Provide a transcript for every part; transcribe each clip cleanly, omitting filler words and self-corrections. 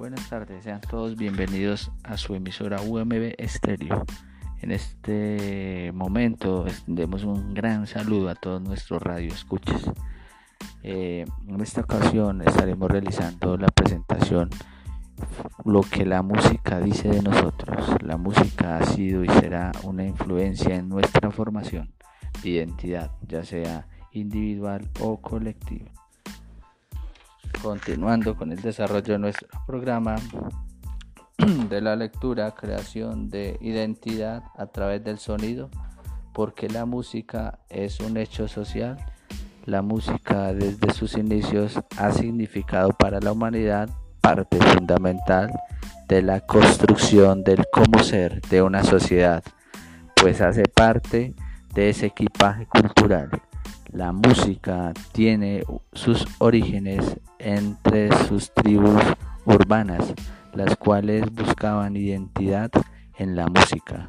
Buenas tardes, sean todos bienvenidos a su emisora UMB Estéreo. En este momento extendemos un gran saludo a todos nuestros radioescuchas. En esta ocasión estaremos realizando la presentación Lo que la música dice de nosotros. La música ha sido y será una influencia en nuestra formación de identidad, ya sea individual o colectiva. Continuando con el desarrollo de nuestro programa de la lectura, creación de identidad a través del sonido, porque la música es un hecho social. La música desde sus inicios ha significado para la humanidad parte fundamental de la construcción del cómo ser de una sociedad, pues hace parte de ese equipaje cultural. La música tiene sus orígenes entre sus tribus urbanas, las cuales buscaban identidad en la música,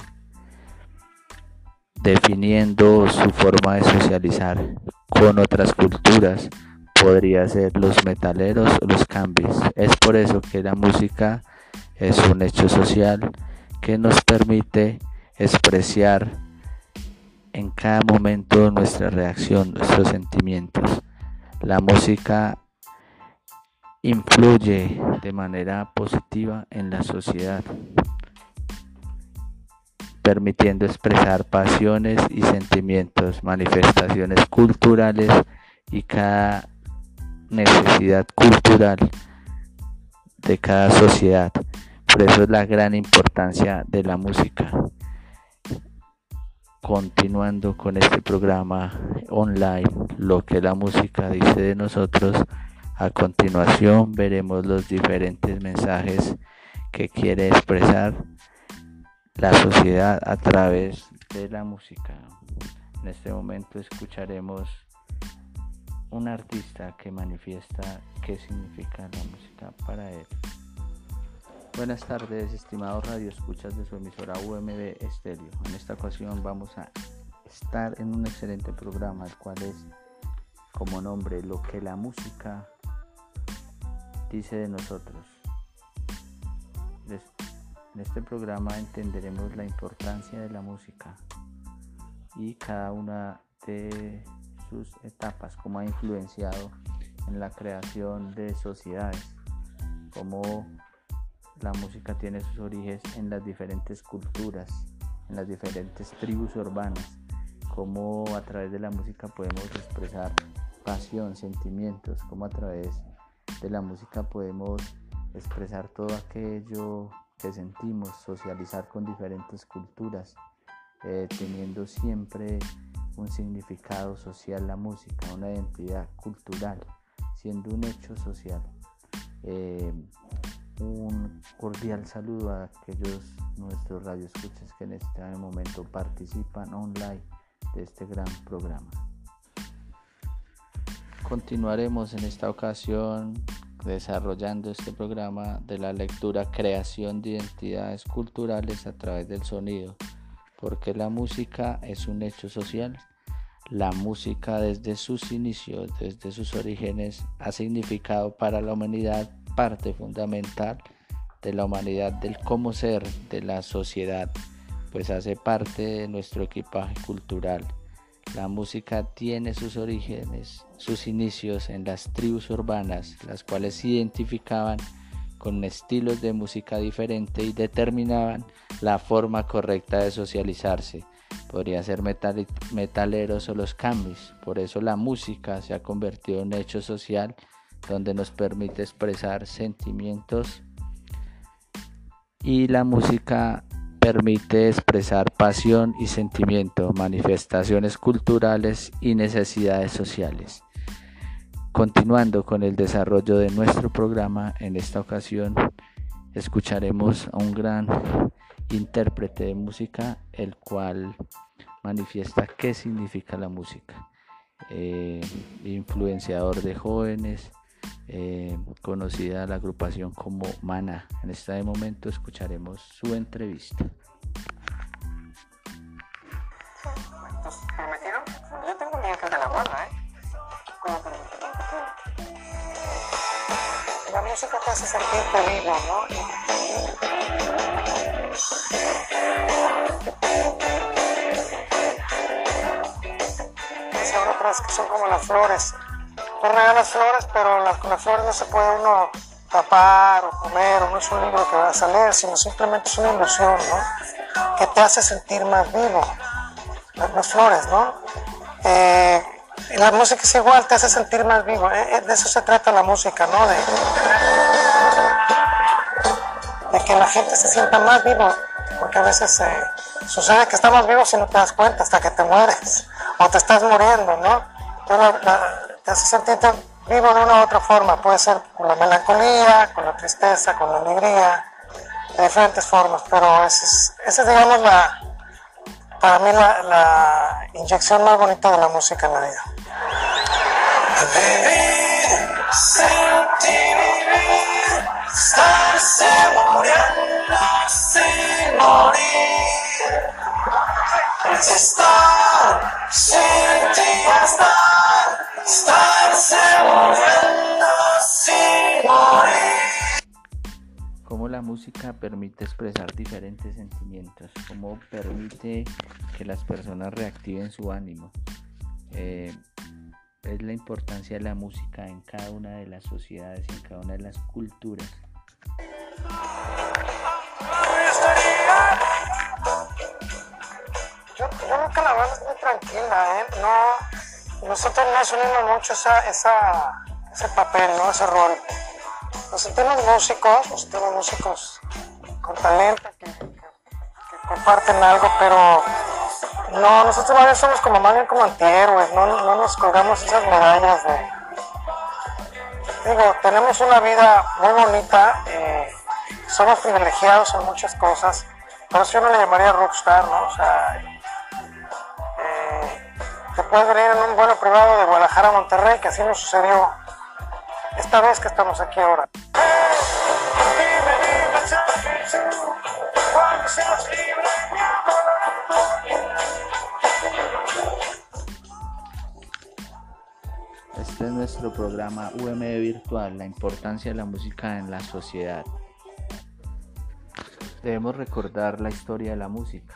definiendo su forma de socializar con otras culturas. Podría ser los metaleros o los cambis. Es por eso que la música es un hecho social que nos permite expresar en cada momento nuestra reacción, nuestros sentimientos. La música influye de manera positiva en la sociedad, permitiendo expresar pasiones y sentimientos, manifestaciones culturales y cada necesidad cultural de cada sociedad. Por eso es la gran importancia de la música. Continuando con este programa online, Lo que la música dice de nosotros, a continuación veremos los diferentes mensajes que quiere expresar la sociedad a través de la música. En este momento escucharemos un artista que manifiesta qué significa la música para él. Buenas tardes, estimados radioescuchas de su emisora UMB Estéreo. En esta ocasión vamos a estar en un excelente programa, el cual es como nombre Lo que la música dice de nosotros. En este programa entenderemos la importancia de la música y cada una de sus etapas, cómo ha influenciado en la creación de sociedades, cómo la música tiene sus orígenes en las diferentes culturas, en las diferentes tribus urbanas, cómo a través de la música podemos expresar pasión, sentimientos, cómo a través de la música podemos expresar todo aquello que sentimos, socializar con diferentes culturas, teniendo siempre un significado social la música, una identidad cultural, siendo un hecho social. Un cordial saludo a aquellos nuestros radioescuchas que en este momento participan online de este gran programa. Continuaremos en esta ocasión desarrollando este programa de la lectura, creación de identidades culturales a través del sonido, porque la música es un hecho social. La música desde sus inicios, desde sus orígenes, ha significado para la humanidad parte fundamental de la humanidad, del cómo ser de la sociedad, pues hace parte de nuestro equipaje cultural. La música tiene sus orígenes, sus inicios en las tribus urbanas, las cuales se identificaban con estilos de música diferentes y determinaban la forma correcta de socializarse. Podría ser metaleros o los cambis. Por eso la música se ha convertido en un hecho social donde nos permite expresar sentimientos, y la música permite expresar pasión y sentimiento, manifestaciones culturales y necesidades sociales. Continuando con el desarrollo de nuestro programa, en esta ocasión escucharemos a un gran intérprete de música, el cual manifiesta qué significa la música. Influenciador de jóvenes, conocida la agrupación como Maná. En este momento escucharemos su entrevista. ¿Me metieron? Yo tengo un día que es de la guarda, ¿eh? música te hace sentirte vivo, ¿no? Dice otras que son como las flores. Tú regalas flores, pero con las flores no se puede uno tapar o comer, o no es un libro que vas a leer, sino simplemente es una ilusión, ¿no? Que te hace sentir más vivo. Las flores, ¿no? Y la música es igual, te hace sentir más vivo. De eso se trata la música, ¿no? De que la gente se sienta más vivo, porque a veces sucede que estamos vivos y no te das cuenta hasta que te mueres o te estás muriendo, ¿no? Entonces te hace sentirte vivo de una u otra forma. Puede ser con la melancolía, con la tristeza, con la alegría, de diferentes formas, pero esa es digamos, para mí la inyección más bonita de la música en la vida. Vivir, sentir vivir, estarse muriendo sin morir. Estar, sentir estarse muriendo sin morir. Cómo la música permite expresar diferentes sentimientos, cómo permite que las personas reactiven su ánimo. Es la importancia de la música en cada una de las sociedades, en cada una de las culturas. Yo creo que la banda es muy tranquila, ¿eh? No, nosotros no asumimos mucho ese papel, ¿no? Ese rol. Nos sentimos músicos con talento que comparten algo, pero no, nosotros a veces somos como más bien como antihéroes, no nos colgamos esas medallas tenemos una vida muy bonita, somos privilegiados en muchas cosas, pero eso yo no le llamaría rockstar, ¿no? O sea, te puedes venir en un vuelo privado de Guadalajara a Monterrey, que así nos sucedió esta vez que estamos aquí ahora. Este es nuestro programa UMD Virtual, la importancia de la música en la sociedad. Debemos recordar la historia de la música,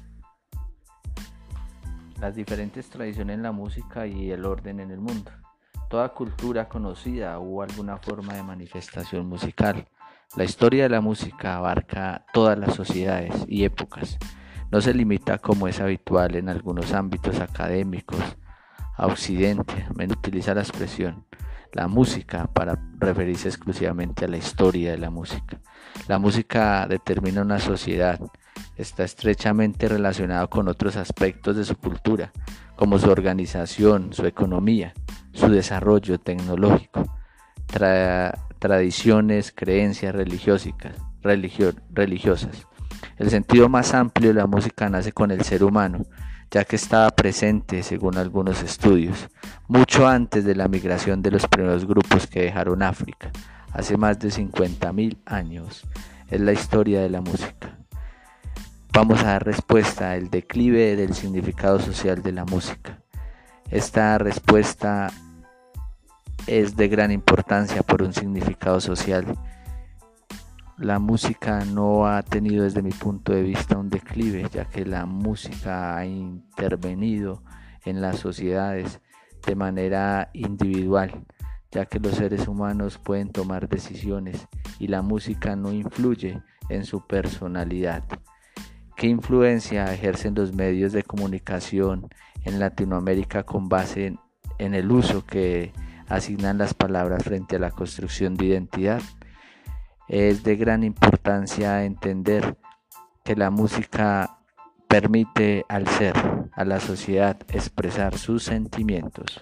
las diferentes tradiciones en la música y el orden en el mundo. Toda cultura conocida hubo alguna forma de manifestación musical. La historia de la música abarca todas las sociedades y épocas. No se limita, como es habitual en algunos ámbitos académicos, a Occidente. A menudo utiliza la expresión la música para referirse exclusivamente a la historia de la música. La música determina una sociedad. Está estrechamente relacionado con otros aspectos de su cultura, como su organización, su economía, su desarrollo tecnológico, tradiciones, creencias religiosas. El sentido más amplio de la música nace con el ser humano, ya que estaba presente, según algunos estudios, mucho antes de la migración de los primeros grupos que dejaron África, hace más de 50.000 años. Es la historia de la música. Vamos a dar respuesta al declive del significado social de la música. Esta respuesta es de gran importancia por un significado social. La música no ha tenido, desde mi punto de vista, un declive, ya que la música ha intervenido en las sociedades de manera individual, ya que los seres humanos pueden tomar decisiones y la música no influye en su personalidad. ¿Qué influencia ejercen los medios de comunicación en Latinoamérica con base en el uso que asignan las palabras frente a la construcción de identidad? Es de gran importancia entender que la música permite al ser, a la sociedad, expresar sus sentimientos.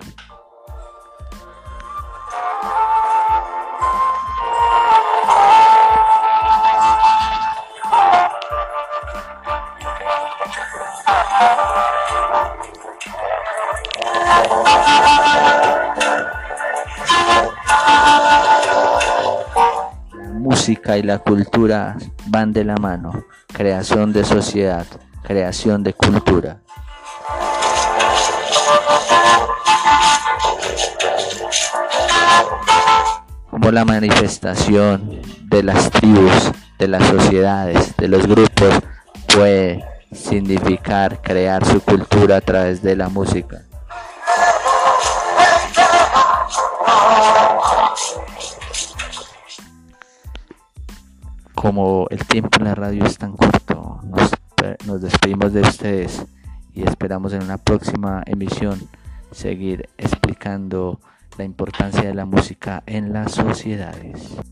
La música y la cultura van de la mano. Creación de sociedad, creación de cultura. Como cómo la manifestación de las tribus, de las sociedades, de los grupos puede significar crear su cultura a través de la música. Como el tiempo en la radio es tan corto, nos despedimos de ustedes y esperamos en una próxima emisión seguir explicando la importancia de la música en las sociedades.